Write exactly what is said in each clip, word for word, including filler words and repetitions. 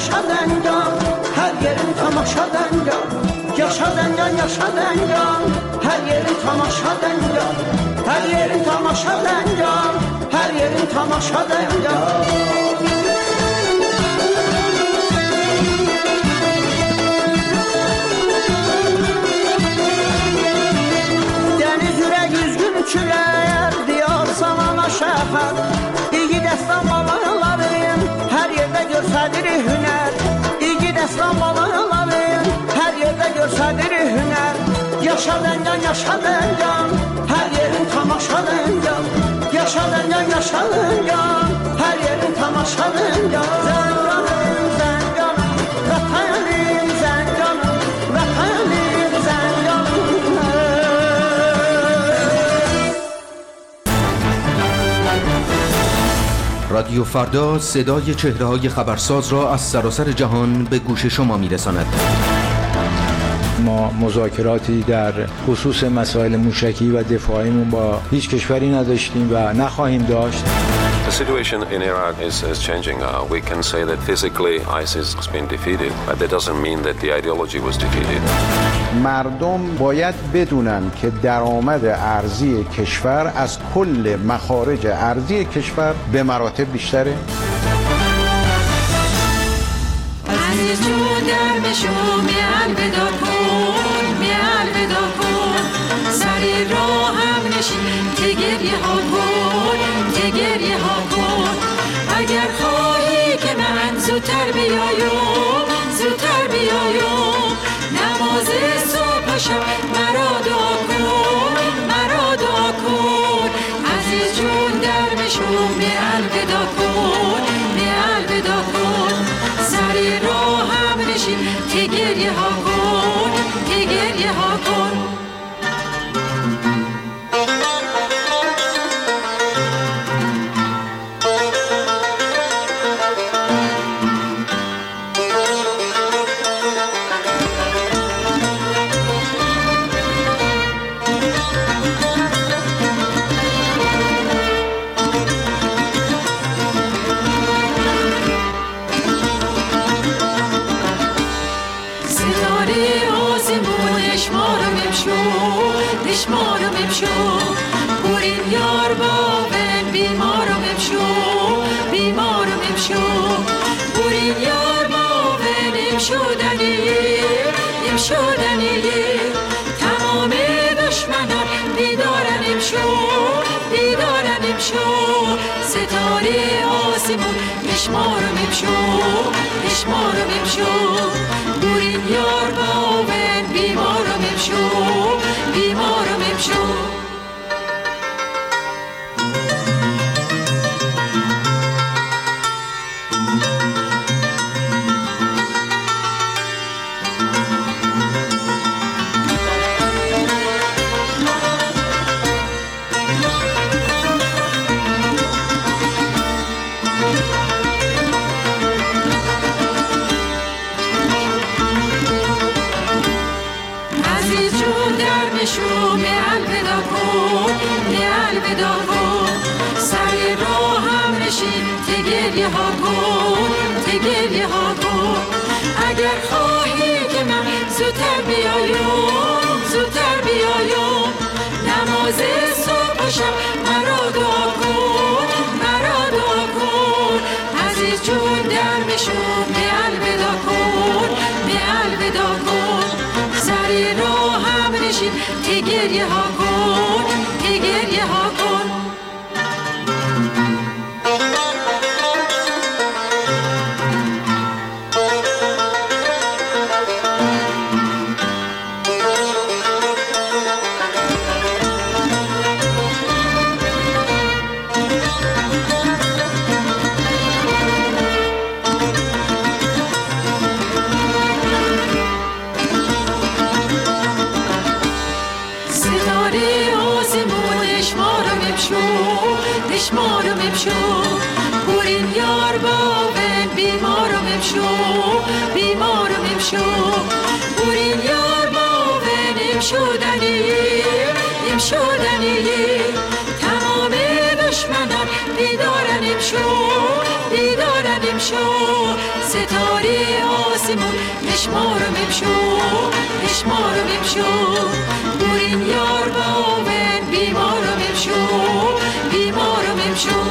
yaşadan can, her yerin tamaşadan can. Yaşadan can, yaşadan can, her yerin tamaşadan can. Her yerin tamaşadan can, her yerin tamaşadan can. Deniz yürek üzgün çüler, diyar sana şəhər. İyi dəstan balarların, her yerde görsədir hüner. İyi dəstan balarların, her yerde görsədir hüner. Yaşadan can, yaşadan can, her yerin tamaşadan can. Yaşadan can, yaşadan can, her yerin tamaşadan can. Zəncanım, zəncanım, vətənim, zəncanım, vətənim, zəncanım. رادیو فردا صدای چهره‌های خبرساز را از سراسر جهان به گوش شما می‌رساند. ما مذاکراتی در خصوص مسائل موشکی و دفاعیمون با هیچ کشوری نداشتیم و نخواهیم داشت. The situation in Iraq is, is changing. Uh, we can say that physically ISIS has been defeated, but that doesn't mean that the ideology was defeated. مردم باید بدونن که درآمد ارزی کشور از کل مخارج ارزی کشور به مراتب بیشتره. عزیز جون در بشو می الودا کن، می الودا کن. سری راه هم نشین که گریه ها کن، که گریه ها کن. اگر خواهی که من زودتر بیایم، زودتر بیایم. نماز صبح و شب مرا دعا کن، مرا دعا کن. عزیز جون در بشو می الودا کن، می الودا کن. سری راه هم نشین که گریه ها کن، که گریه ها کن. اشمارم امشو بورین یار باون بیمارم امشو بیمارم امشو بورین یار باون امشو دنیه امشو دنیه تمام دشمنان بیدارن امشو بیدارن امشو ستاره آسمون اشمارم امشو اشمارم امشو بورین یار باون بیمارم امشو بیمارم امشو شو می الودا کن می الودا کن سر راه هم نشین که گریه ها کن که گریه ها کن اگر خواهی که من زودتر بیایم زودتر بیایم نماز صبح و شب مرا دعا کن مرا دعا کن عزیز جون در بشو می الودا کن می الودا کن سر راه هم نشین که گریه ها کن که گریه ها کن اشمارم امشو بورین یار باون بیمارم امشو بیمارم امشو بورین یار باون امشو دنیه امشو دنیه تمام دشمنان بیدارن امشو بیدارن امشو ستاره آسمون بشمارو بمشو بشمارو بمشو برین یار با من بیمارو بمشو بیمارو بمشو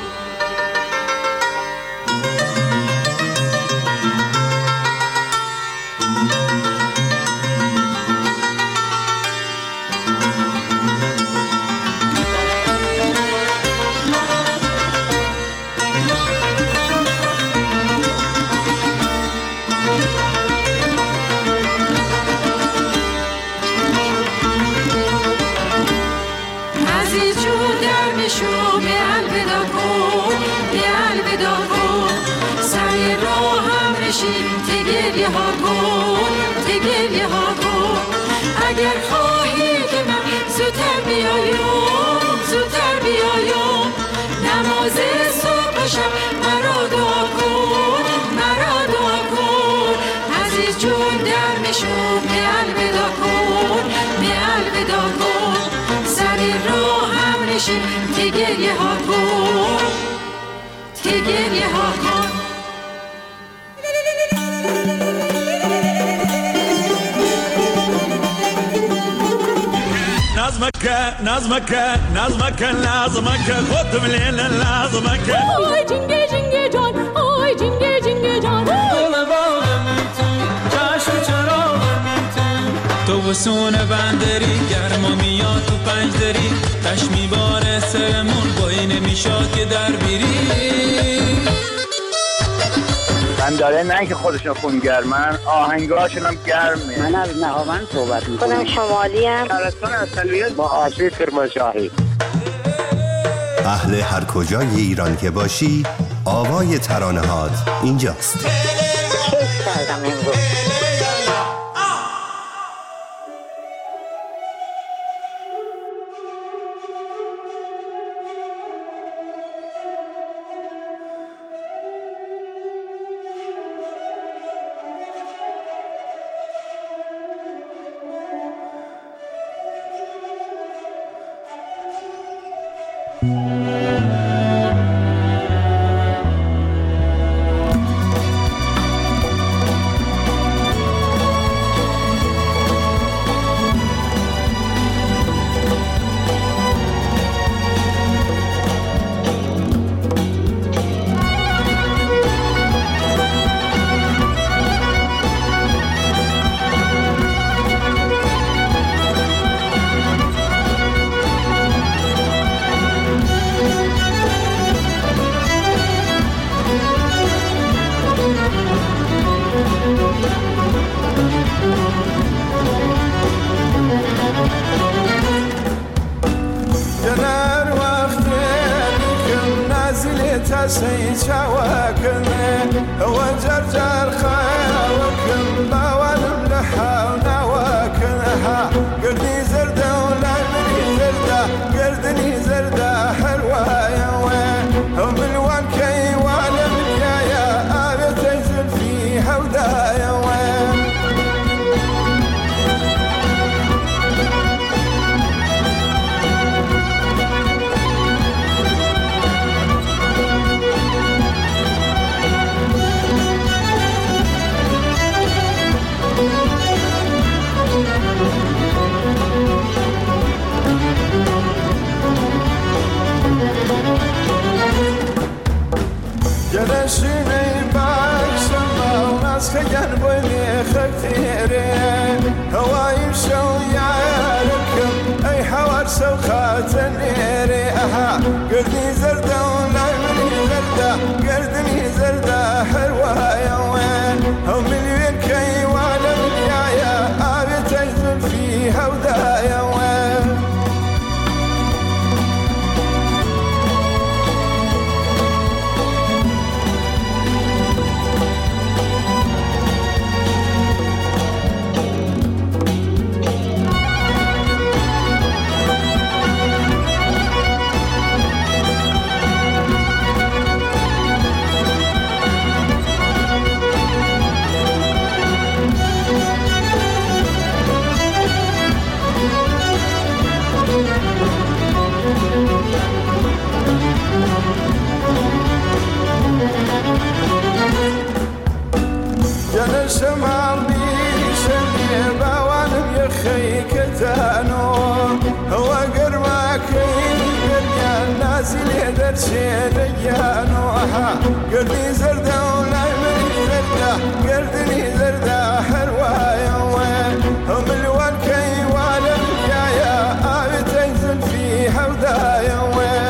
تگریه ها کن تگریه ها کن اگر خواهی که من زودتر بیایم زودتر بیایم نماز صبح و شب مرا دعا کن مرا دعا کن عزیز جون در مشو می الودا کن می الودا کن سر راه هم نشین تگریه ها کن تگریه ها کن نظمك نظمك نظمك لازمك خد الليل لازمك آی جنگه جنگه جان آی جنگه جنگه جان دل باغم تو چشم چراغم تو تو وسون بندری گرما میاد تو پنج دری تش میباره سرمون بایی نمیشاد که در بیری من داره نه که خودشون خونگرمن آهنگاشون هم گرمه. من از نهاوند صحبت میکنم. خودم شمالی ام. شهرستان اصلیت با آسی کرمانشاهی. اهل هر کجای ایران که باشی آوای ترانه‌هات اینجاست. کیف کردم امروز. درچه دیانوها گردی زرده و نایمنی زرده گردنی زرده هروایا هم الوان كيوالا الجايا آبي تنزل في هودايا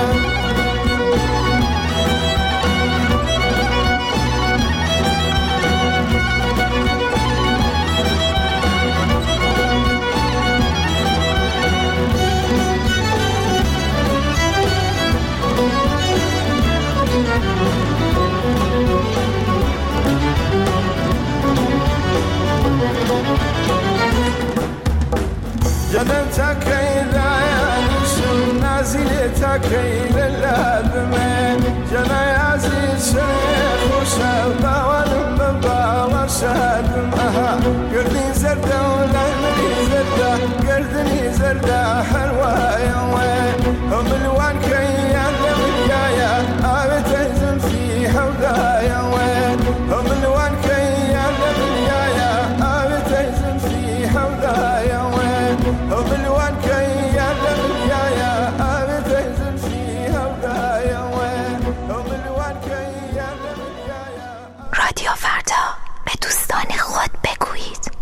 جنم تكيلا يا نسم نازل تكيلا الأدمين جنا يعزيز شيخ وشابا ولم بابا شادم أها قردني زردة وليمني زردة قردني زردة حلوايا وين هم الوان كيان لمجايا آبي تنزل في هودايا وين هم الوان كيان لمجايا آبي تنزل في هودايا وين هم الوان كيان لمجايا آبي تنزل في هودايا وين هم الوان كيان لمجايا. رادیو فردا، به دوستان خود بگویید.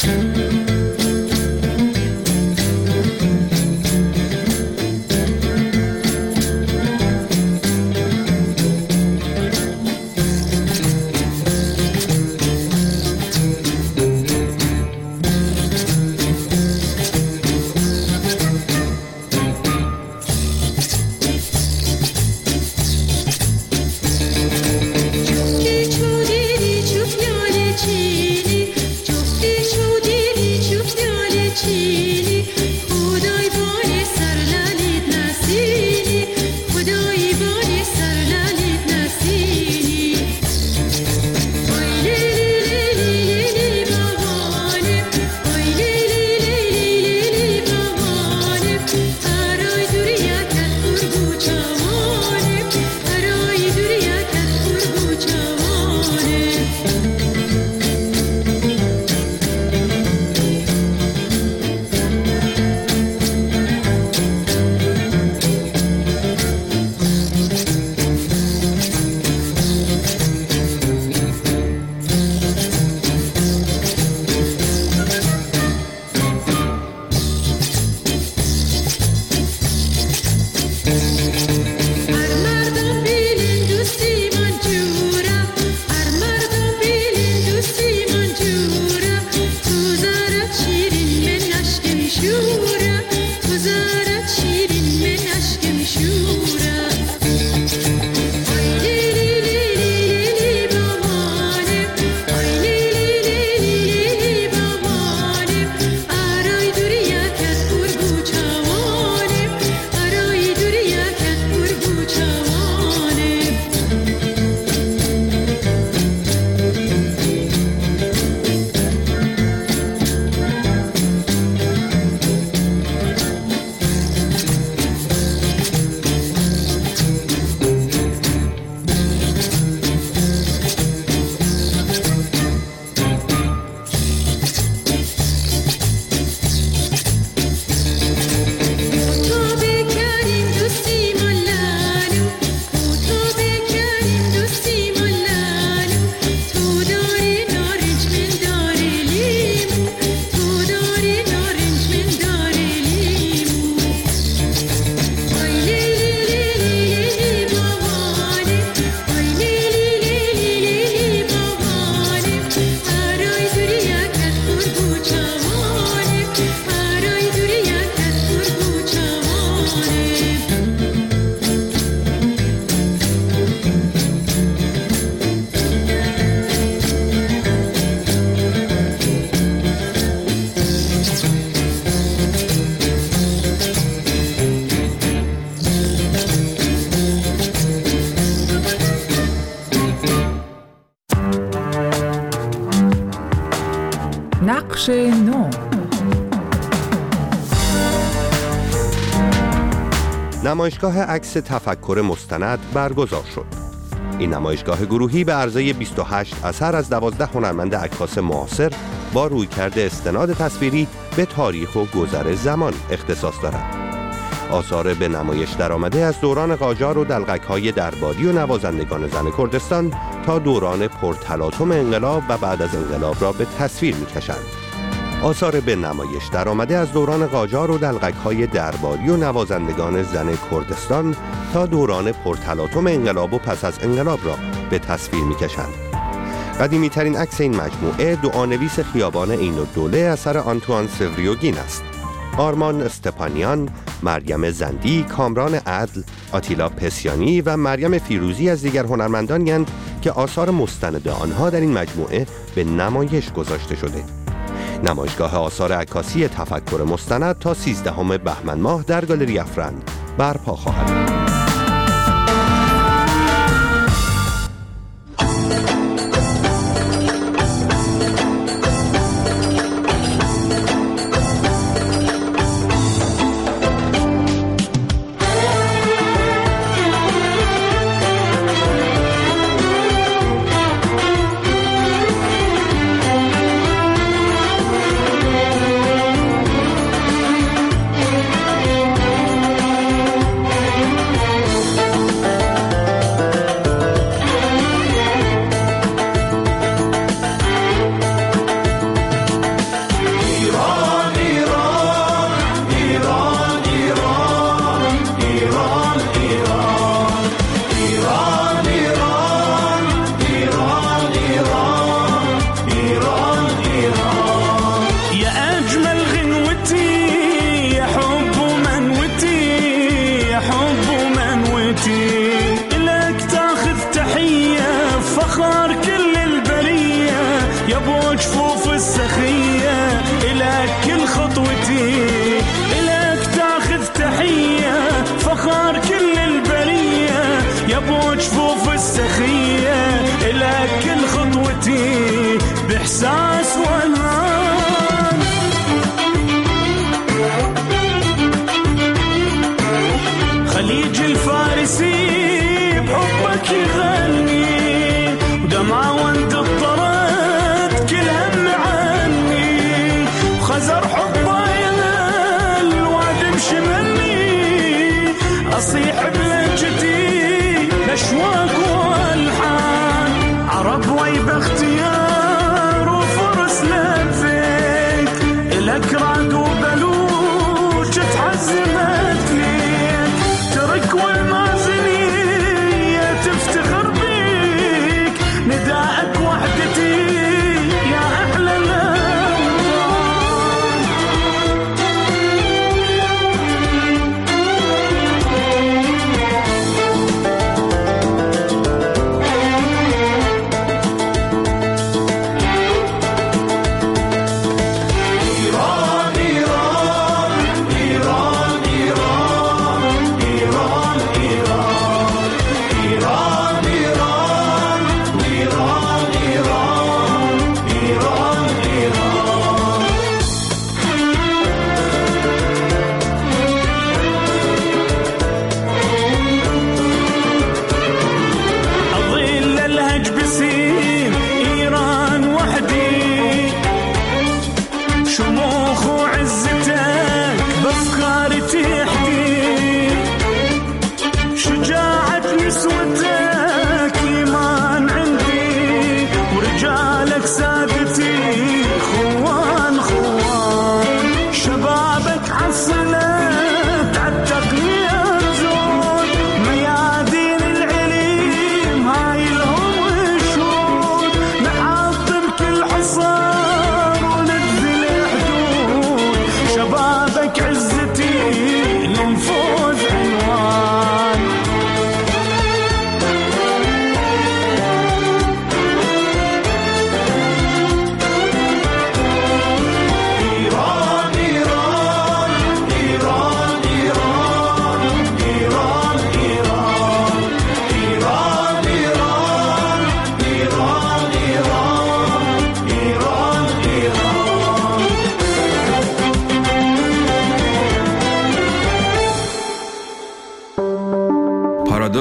نقش نو. نمایشگاه عکس تفکر مستند برگزار شد. این نمایشگاه گروهی به عرضه بیست و هشت اثر از دوازده هنرمند عکاس معاصر با رویکرد استناد تصویری به تاریخ و گذر زمان اختصاص دارد. آثار به نمایش درآمده از دوران قاجار و دلقک‌های درباری و نوازندگان زن کردستان تا دوران پرتلاطم انقلاب و بعد از انقلاب را به تصویر می‌کشند. آثار به نمایش درآمده از دوران قاجار و دلقک‌های درباری و نوازندگان زن کردستان تا دوران پرتلاطم انقلاب و پس از انقلاب را به تصویر می‌کشند. قدیمی‌ترین عکس این مجموعه دعانویس خیابان عین‌الدوله اثر آنتوان سوریوگین است. آرمان استپانیان، مریم زندی، کامران عدل، آتیلا پسیانی و مریم فیروزی از دیگر هنرمندانی هستند که آثار مستند آنها در این مجموعه به نمایش گذاشته شده. نمایشگاه آثار عکاسی تفکر مستند تا سیزدهم بهمن ماه در گالری افرند برپا خواهد بود. بإحساس والهام خليج الفارسي بحبك يغني ودمعة وانت اضطرت كل هم عني وخزر حبه ينال الوعد مشمني أصيح بلهجتي الأشواق والحان عرب ويب اختيار وفرس لفيك إلك رعد وبلوش تحزمت ليك ترك والمازنية تفتخر بيك نداءك وحدتي يا أحلى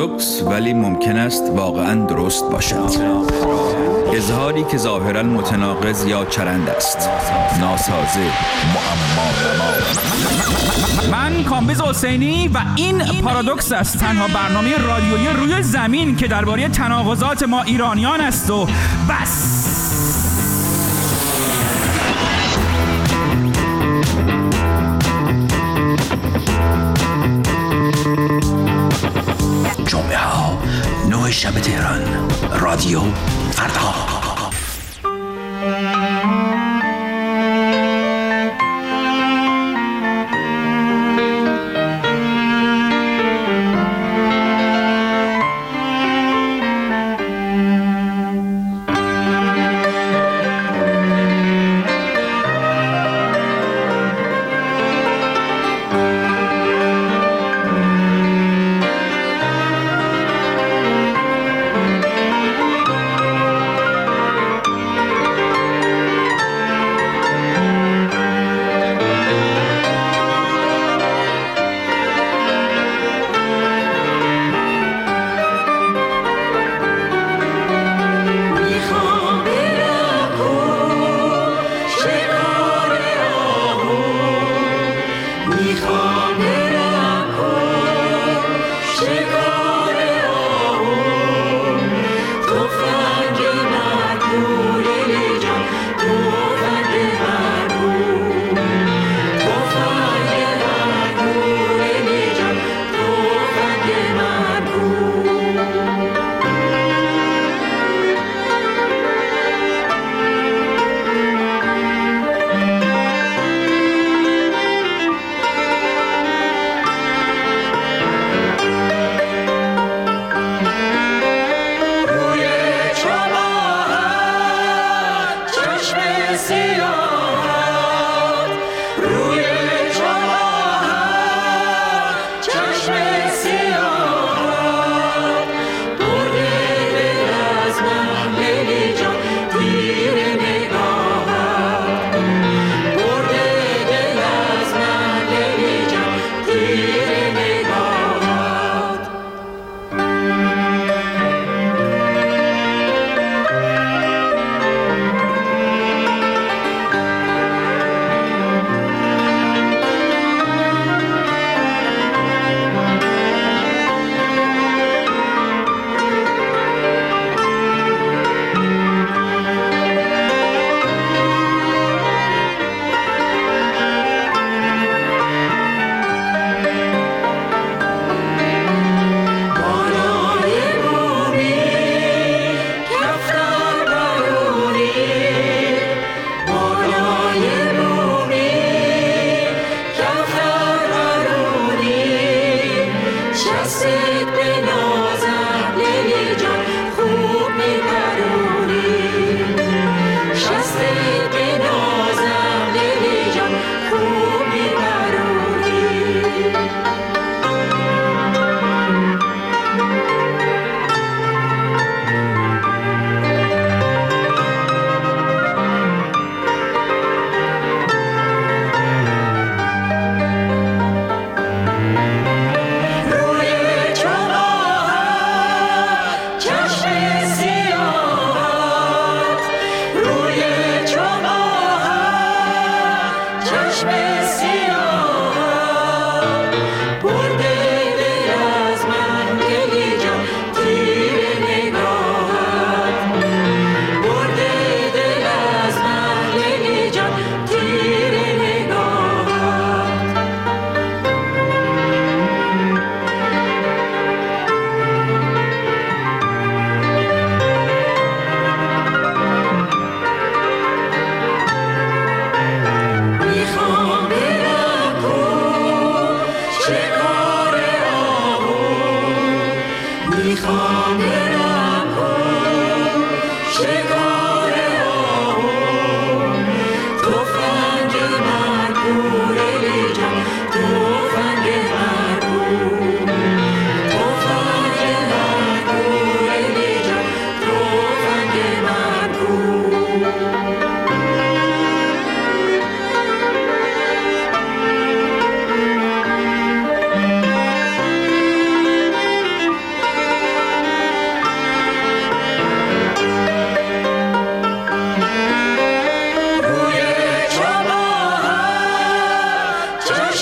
پارادوکس ولی ممکن است واقعاً درست باشد. اظهاری که ظاهراً متناقض یا چرند است. ناسازه، معما. من کامبیز حسینی و این پارادوکس است، تنها برنامه رادیویی روی زمین که درباره تناقضات ما ایرانیان است و بس. جمعه ها نه شب تهران، رادیو فردا.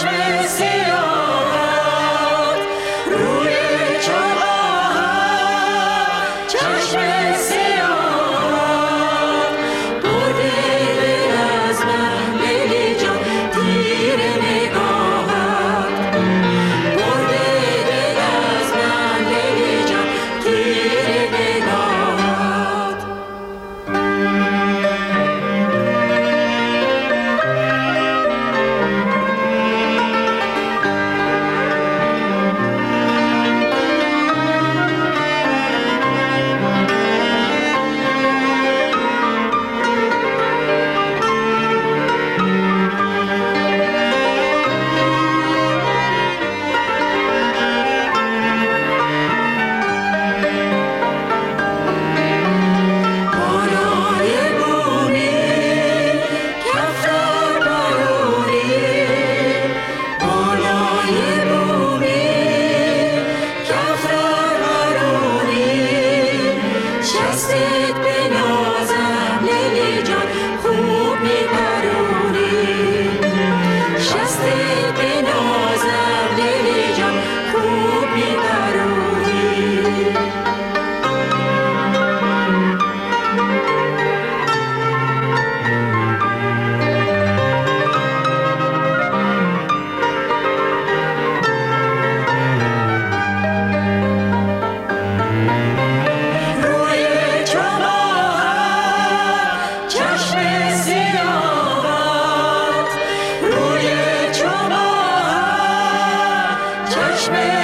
چشم